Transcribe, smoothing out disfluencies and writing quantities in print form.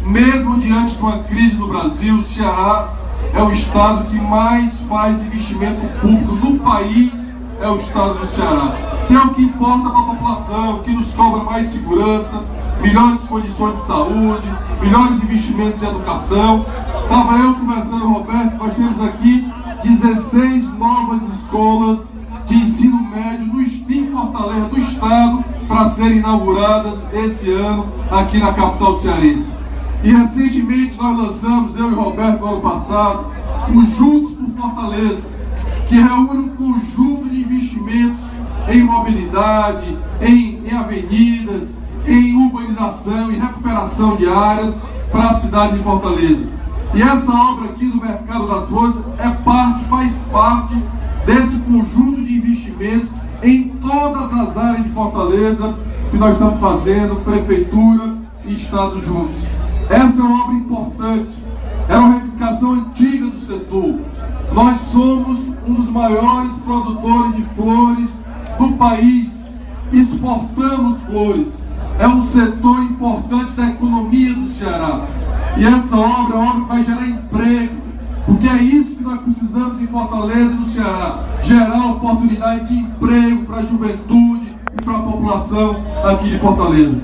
Mesmo diante de uma crise no Brasil, o Ceará é o estado que mais faz investimento público no país, é o estado do Ceará. Que é o que importa para a população, que nos cobra mais segurança, melhores condições de saúde, melhores investimentos em educação. Estava eu conversando com o Roberto, nós temos aqui 16 novas escolas de ensino médio em Fortaleza, do estado, para serem inauguradas esse ano aqui na capital cearense. E recentemente nós lançamos, eu e o Roberto, no ano passado, o Juntos por Fortaleza, que reúne um conjunto de investimentos em mobilidade, em avenidas, em urbanização, em recuperação de áreas para a cidade de Fortaleza. E essa obra aqui do Mercado das Flores faz parte desse conjunto de investimentos em todas as áreas de Fortaleza que nós estamos fazendo, Prefeitura e Estado juntos. Essa é uma obra importante, é uma reivindicação antiga do setor. Nós somos um dos maiores produtores de flores do país, exportamos flores, é um setor importante da economia do Ceará. E essa obra é uma obra que vai gerar emprego, porque é isso que nós precisamos em Fortaleza e no Ceará, gerar oportunidade de emprego para a juventude e para a população aqui de Fortaleza.